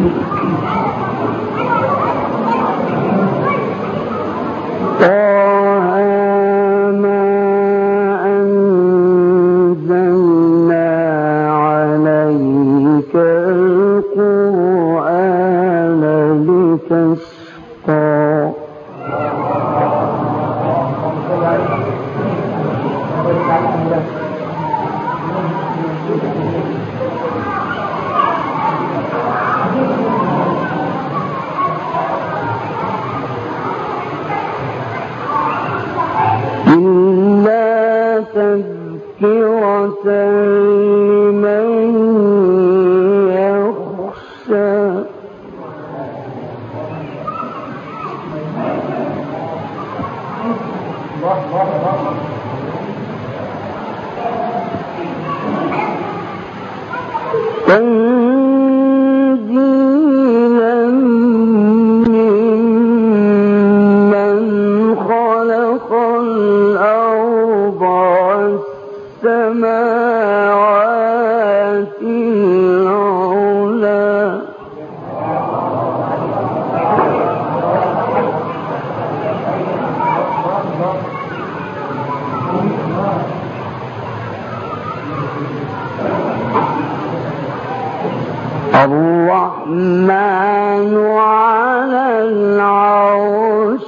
الرحمن على العرش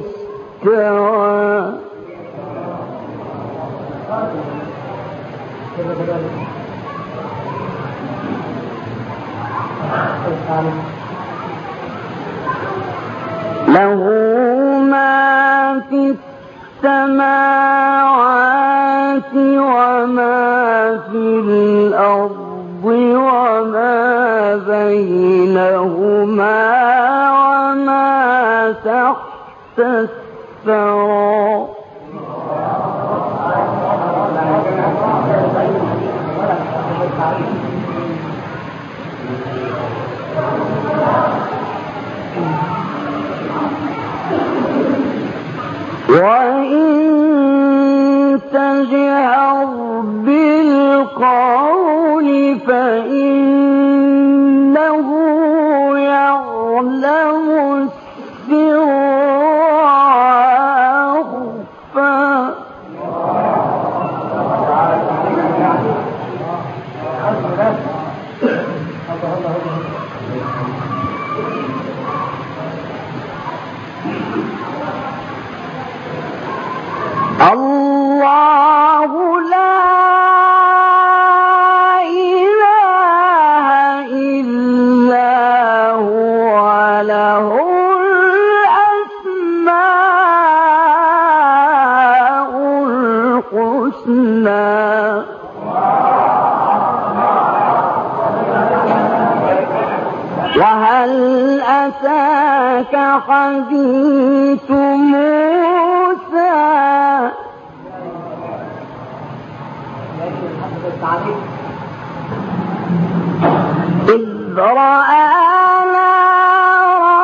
استوى له ما في السماوات وما في الأرض وما بينهما وما تحت الثرى وإن تجهر بالقول فإنه يعلم السر وأخفى الله لا إله إلا هو له الأسماء الحسنى وهل أتاك حديث موسى إذ رأى نارا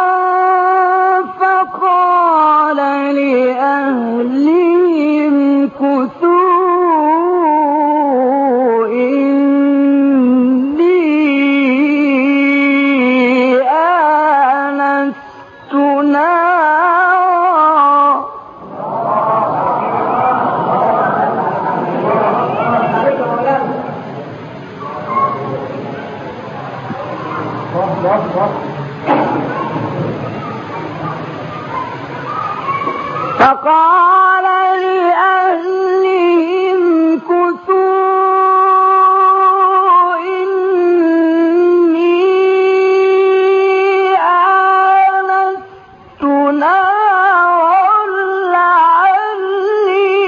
فقال لأهلهم كثوا إني آنست نارا فقال لأهلهم كثوا إني آنست نارا لعلي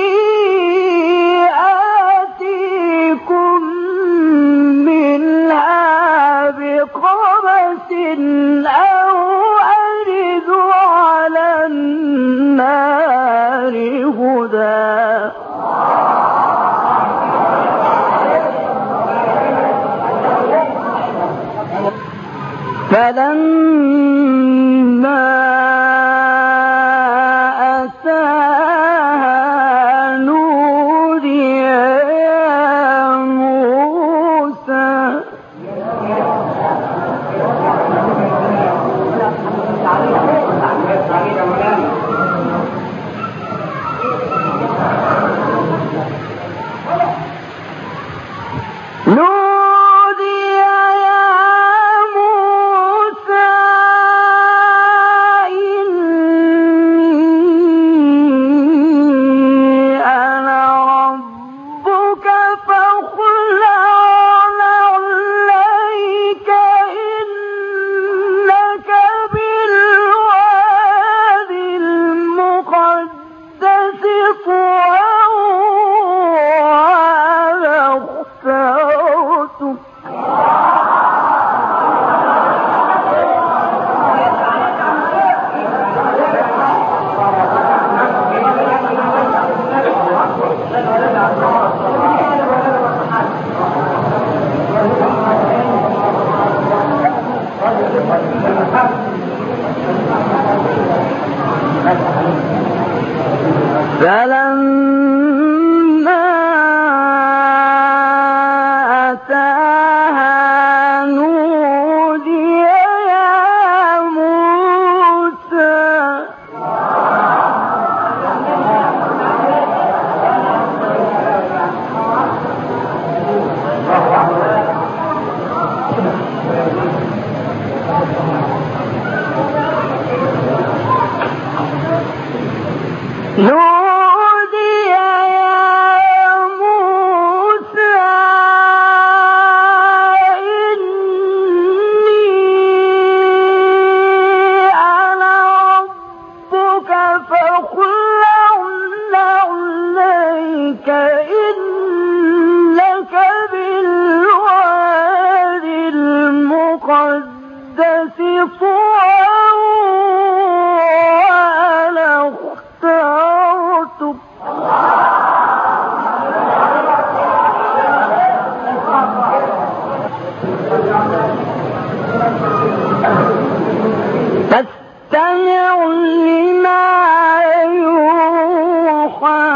آتيكم منها بقبس أو أجد على النار هدى فلما أتاها نودي يا موسى فلما أتاها نودي يا موسى نودي يا موسى إني أنا ربك فاخلع عليك إنك بالوادي المقدس طوى وأنا اخترتك فاستمع لما يوحى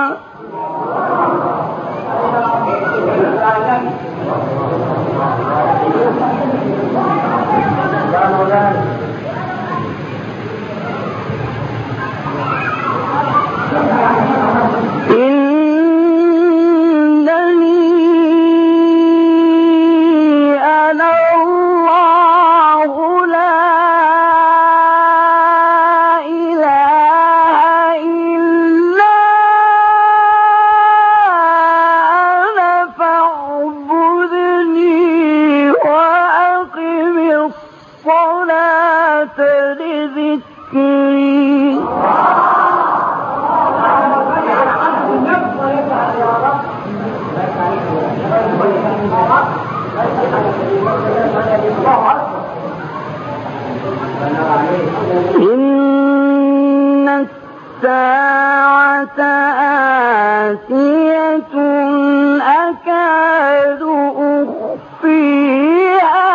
إنني أنا الله لا إله إلا أنا فاعبدني وأقم الصلاة لذكري إن الساعة آتية أكاد أخفيها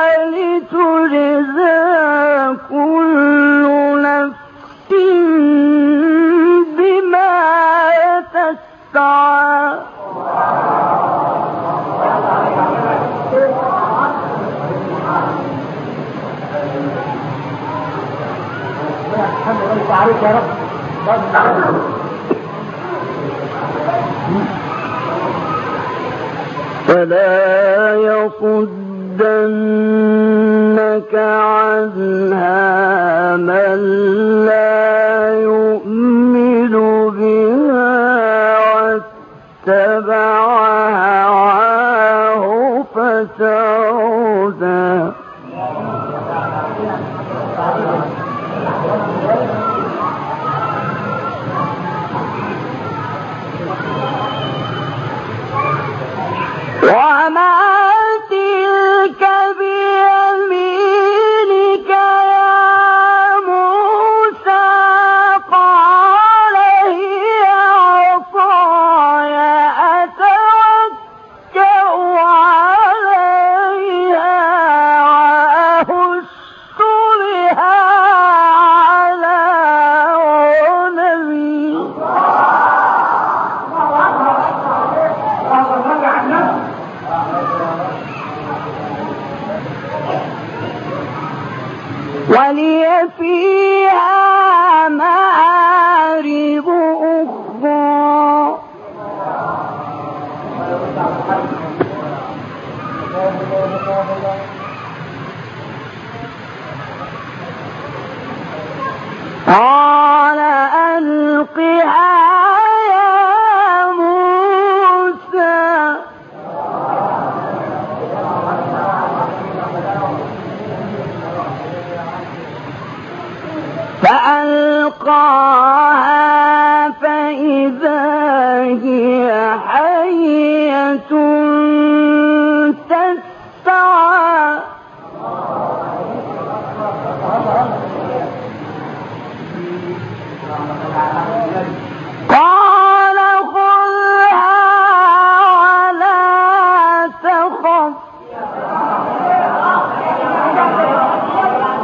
لتجزى كل نفس بما تسعى عليك يا رب. فلا يصدنك عنها من لا يؤمن بها واتبع هواه فتردى وما تلك بيمينك يا موسى قال هي عصاي أتوكأ عليها وأهش بها على غنمي ولي فيها مآرب أخرى قال ألقها يا موسى فألقاها فإذا هي حية تسعى قال خذها ولا تخف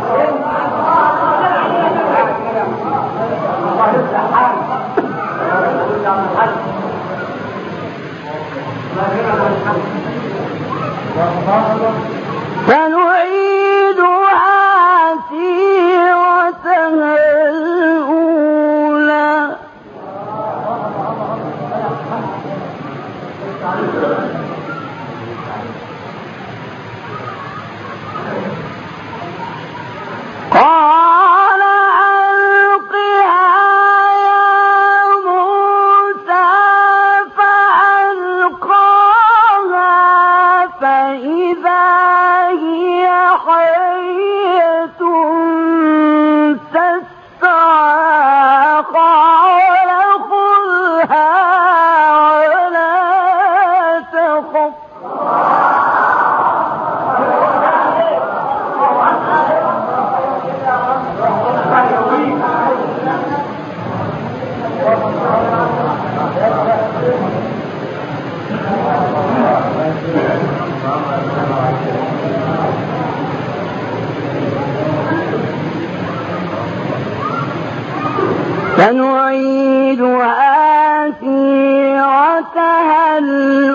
سنعيدها سيرتها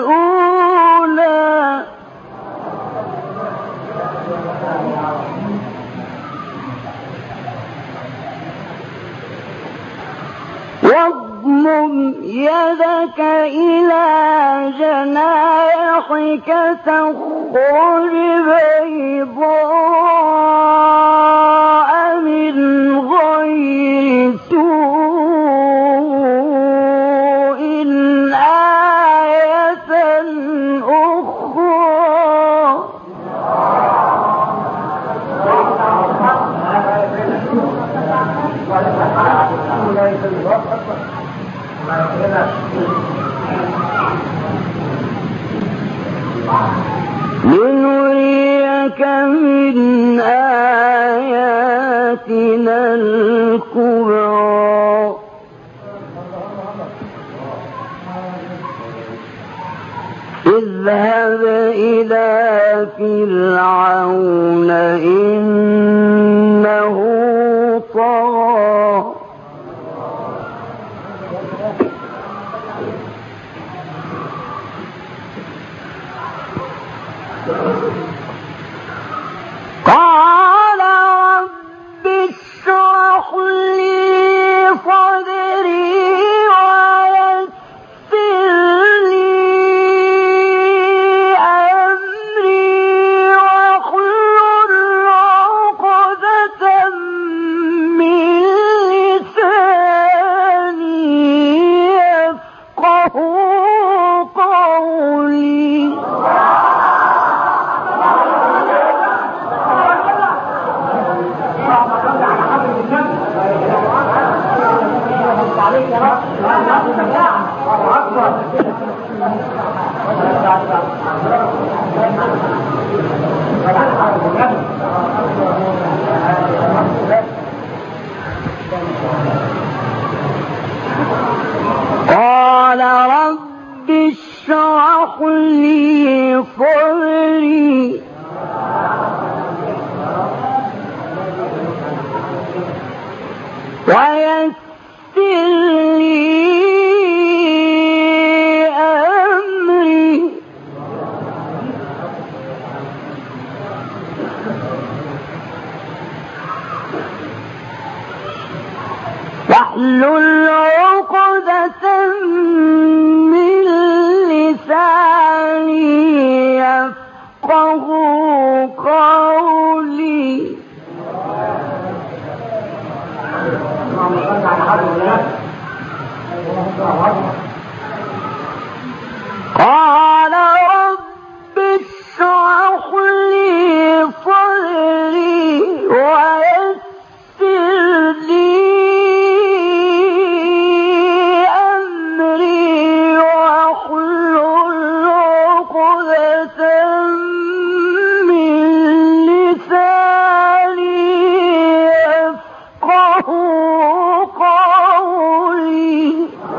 الأولى واضمم يدك إلى جناحك تخرج بيضاء من غير سوء آية أخرى لنريك من آياتنا الكبرى اذهب إلى فرعون إنه طغى قال رب اشرح لي صدري ويسر لي أمري واحلل عقدة من لساني يفقهوا قولي قال رب اشرح لي صدري ويسر لي أمري واحلل عقدة من لساني يفقهوا قولي قال رب اشرح لي صدري ويسر لي أمري واحلل عقدة من لساني يفقهوا قولي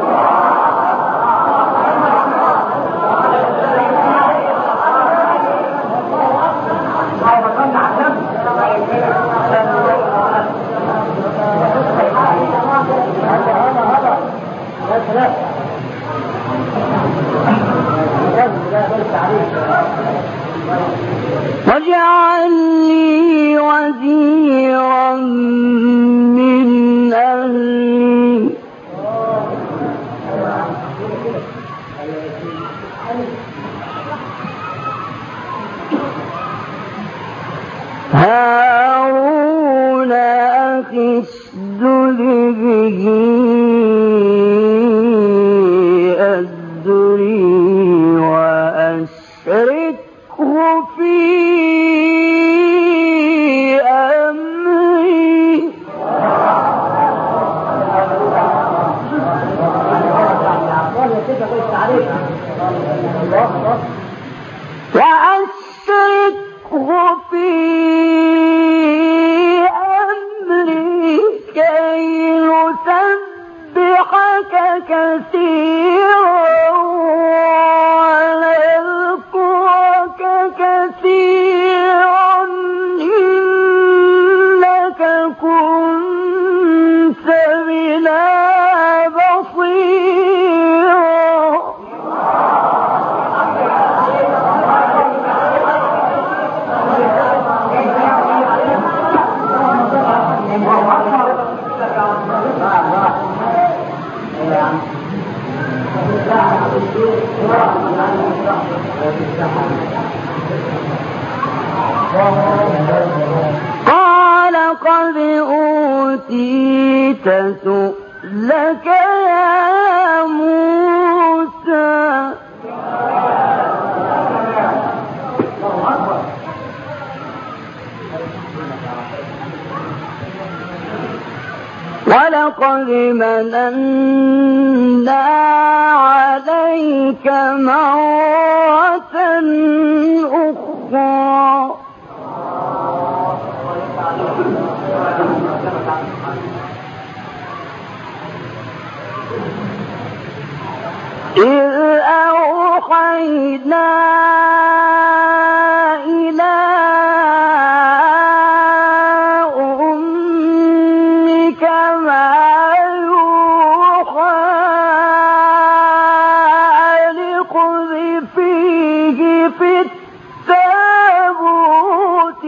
واجعل لي وزيرا من أهلي هارون أخي اشدد به أزري وأشركه في أمري كي نسبحك كثيرا ونذكرك كثيرا إنك كنت بنا أوتيت سؤلك يا موسى ولقد مننا عليك مرة أخرى إذ أوحينا إلى أمك ما يوحى أن اقذفيه في التابوت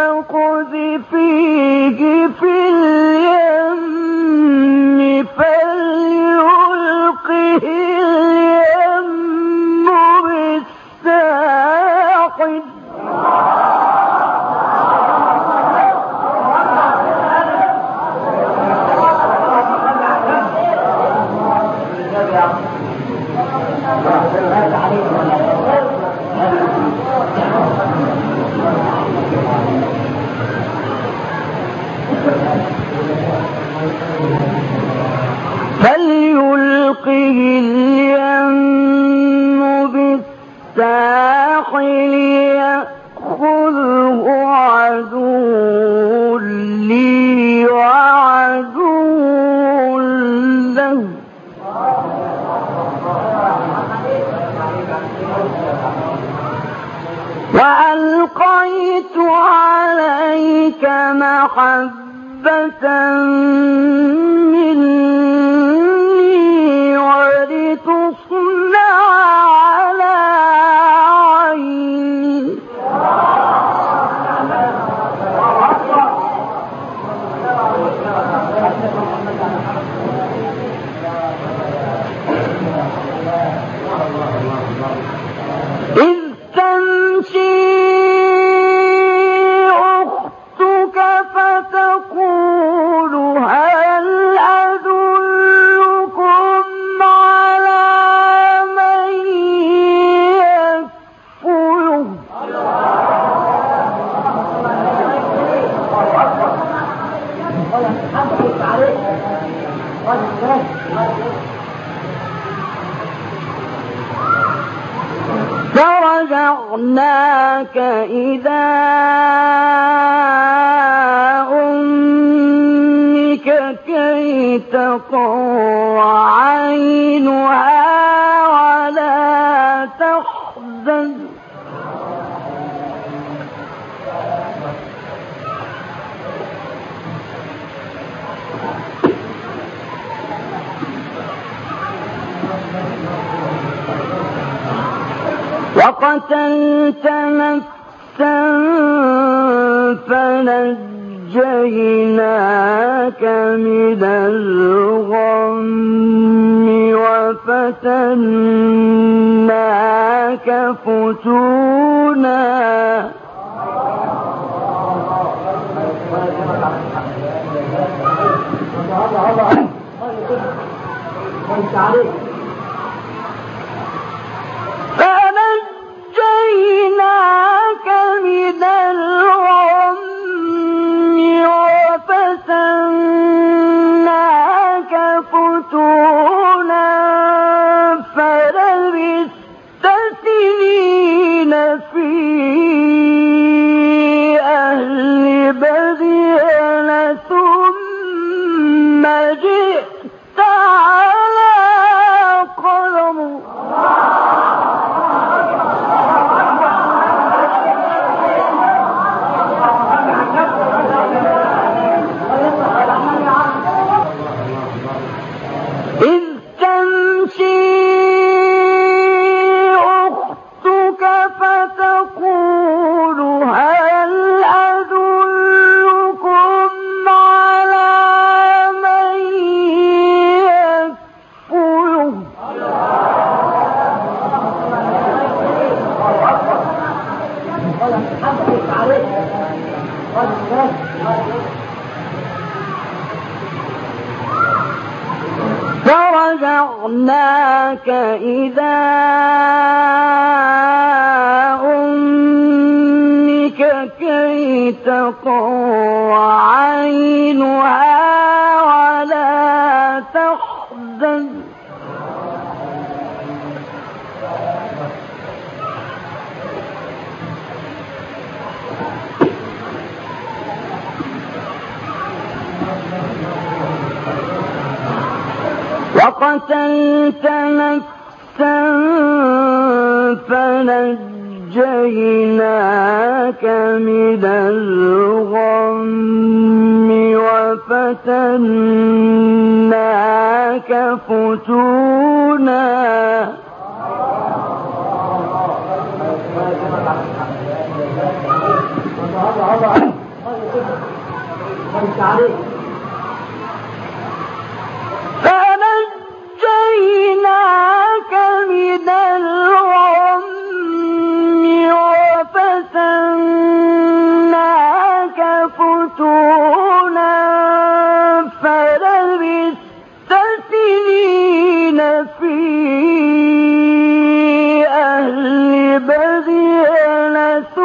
فاقذفيه في اليم فليلقه اليم بالساحل فليلقه اليم بالساحل يأخذه عدو لي وعدو له وألقيت عليك محبة مني ولتصنع على عيني إذ تمشي أختك فتقول هل أدلكم على من يكفله فرجعناك إلى أمك كي تقر عينها ولا تحزن وقتلت نفسا فنجيناك من الغم وفتناك فتونا فنجيناك من الغم وفتناك فتونا فلبثت سنين في أهل مدين ثم جئت على قدر إذ تمشي أختك فتقول هل أدلكم على من يكفله رفعناك إلى أمك كي تقر عينها ولا تحزن وقتلت نفسا فنجيناك من الغم وفتناك فتونا فنجيناك من الغم وفتناك فتونا فلبثت سنين في أهل مدين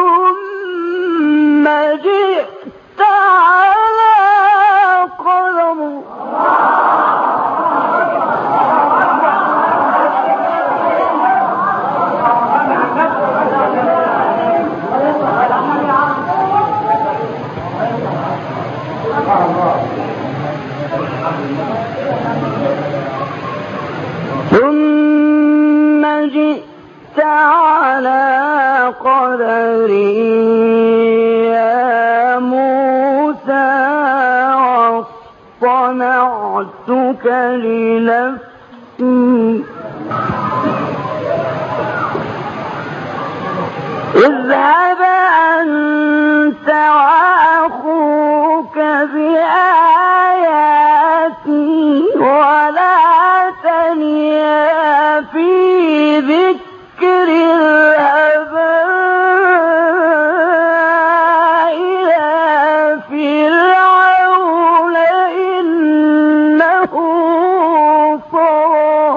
ثم جئت على قدم ثم جئت على قدري يا موسى واصطنعتك لنفسي اذهب أنت وأخوك بآياتي ولا تنيا في ذكر الآباء إلى فرعون إنه طغى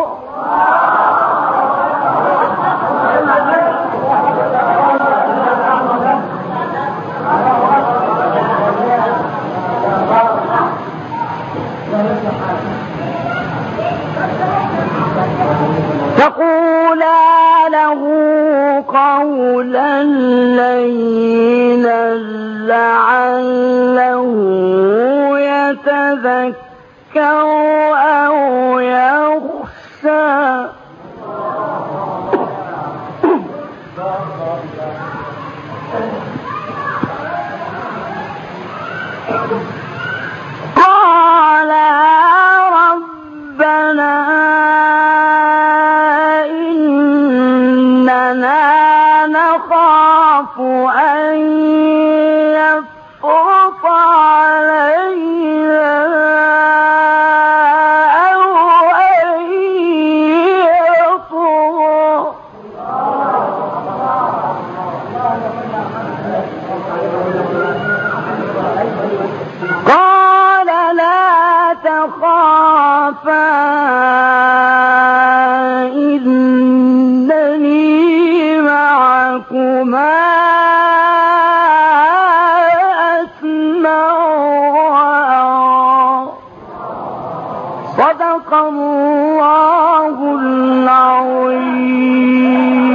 فقولا له قولا لينا لعله يتذكر أو يخشى قال ربنا إننا نخاف أن يفرط علينا أو أن يطغى قال لا تخافا إنني معكما أسمع وأرى صدق الله العظيم.